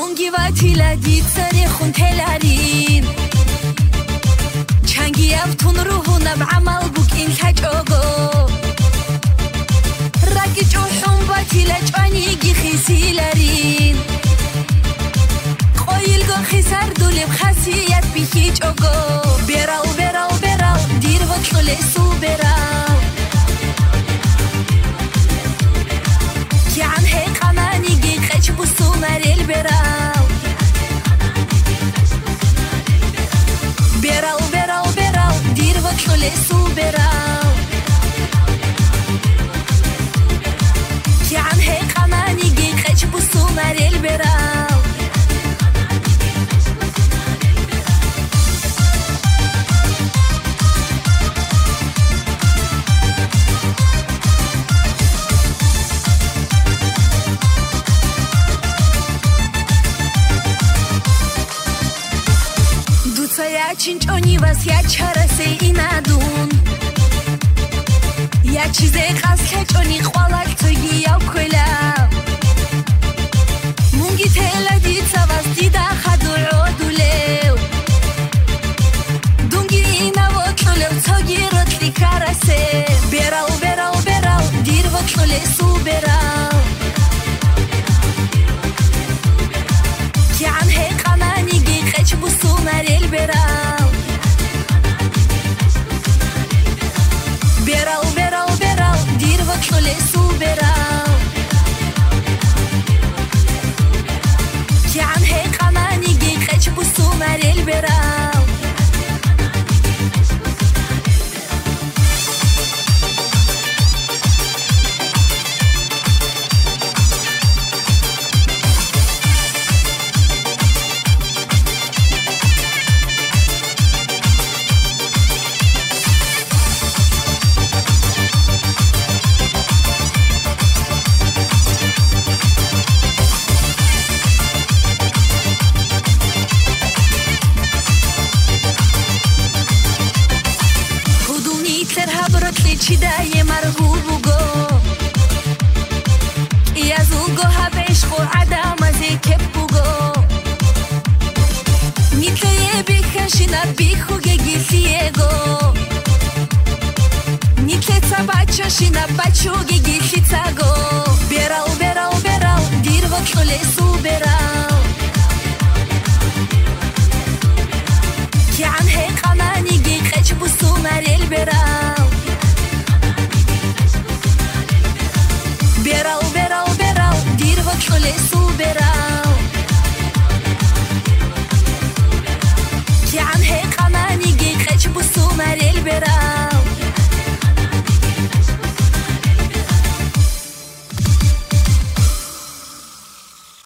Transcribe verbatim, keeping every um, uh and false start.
دونگی و تیلا دید سری خون تلارین چنگی افتون روحونم عمل بوک این تجاگو رگی جوحون با تیلا چانیگی خیسی لارین قویل گو خیسر دولیم خاصیت بی هیچ اوگو براو براو براو دیر و کل سو براو که عن هیق امانیگی قچ بسو مریل براو براو براو براو دیر و کل سو براو که عن هیق امانیگی قچ بسو مریل براو я чинчони вас я чарасе инадун я чизе қас кечони хвалак тоги я кола мунги телади цавас дида хадул одулев дунги инавотлев тоги ротли карасе берау берау берау дир вотле су берау кян хе қаманиги қеч бусу марел берау берау берау берау дир вотле су берау кян хе қаманиги қеч бусу марел берау چیدای مرغوب گو یازوگو هبش خو عدم از کپ گو نیتای بیخشینا بیخوگه گیسیگو نیتای تباچشینا بچوگه گیسیتاگو براو براو براو دیر وکل سو براو که عن هیق امانیگی قچ بسو مریل براو براو براو براو دیر و کل سو براو که عن هیق امانیگی قچ بسو مریل براو